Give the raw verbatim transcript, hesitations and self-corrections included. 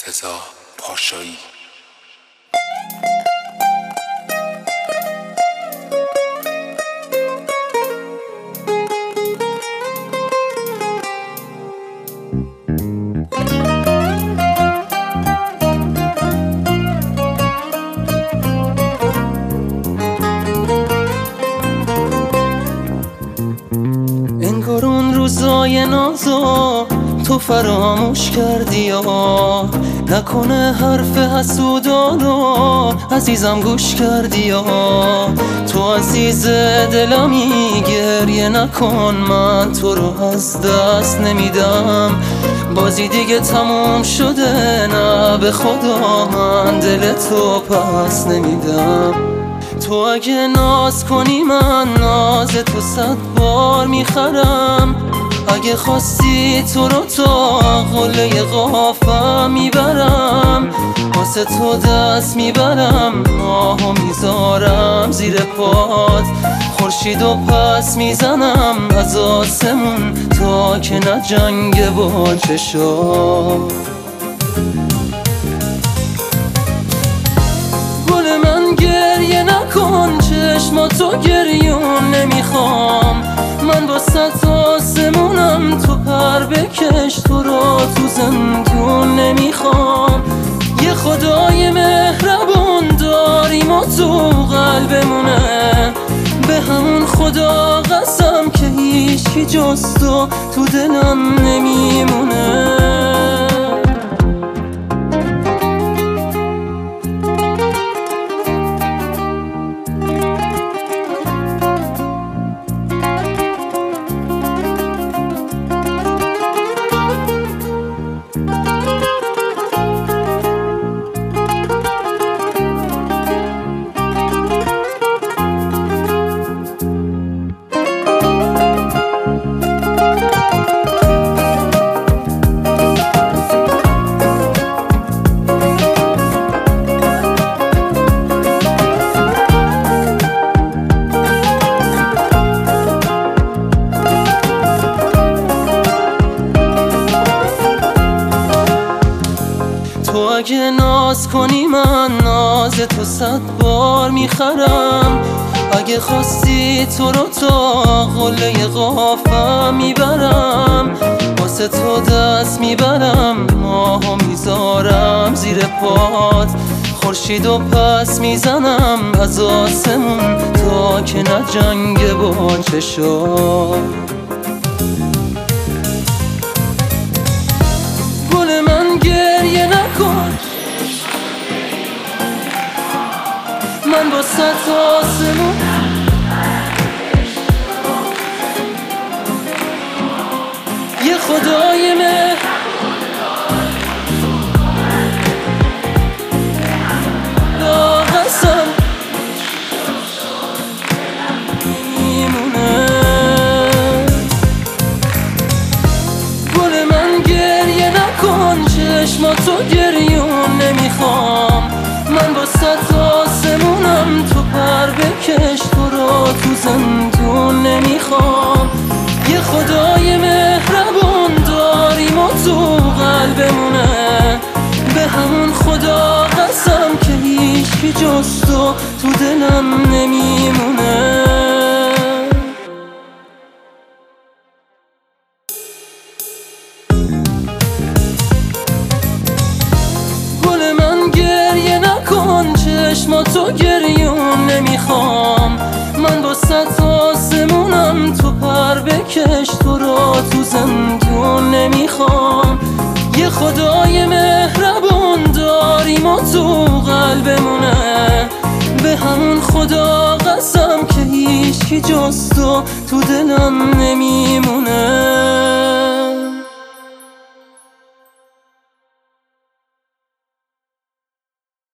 مرتضی پاشایی. انگار اون روزای نازو تو فراموش کردی یا نکنه حرف حسودانو عزیزم گوش کردی یا تو عزیز دلمی گریه نکن، من تو رو از دست نمیدم، بازی دیگه تموم شده، نه به خدا من دل تو پس نمیدم. تو اگه ناز کنی من ناز تو صد بار میخرم، اگه خواستی تو رو تا قله قافم میبرم، واسه تو دست میبرم، ماهو میذارم زیر پات، خورشیدو پس میزنم از آسمون تا که نجنگه با چشام. گل من گریه نکن، چشماتو گریون نمیخوام، من با ست آسمونم، تو پر بکش، تو رو تو زندون نمیخوام. یه خدای مهربون داریم و تو قلبمونه، به همون خدا قسم که هیچی جز تو تو دلم نمیمونه. تو اگه ناز کنی من ناز تو صد بار میخرم، اگه خواستی تو رو تا قله قافم میبرم، واسه تو دست میبرم، ماهو میذارم زیر پات، خورشیدو پس میزنم از آسمون تا که نجنگه با چشام. گل من گریه نکن، من با ست آسمون یه خدای مهر قسم میمونه. گل من گریه نکن، چشماتو گریون نمیخوام، من با ست آسمونم، تو پر بکش، تو رو تو زندون نمیخوام. یه خدای مهربون داریم و تو قلبمونه، به همون خدا قسم که هیچی جز تو تو دلم نمیمونه. گل من گریه نکن، چشماتو گریون نمیخوام، من با ست آسمونم، تو پر بکش، تو رو تو زندون نمیخوام. یه خدای مهربون داریم و تو قلبمونه، به همون خدا قسم که هیچی جز تو تو دلم نمیمونه.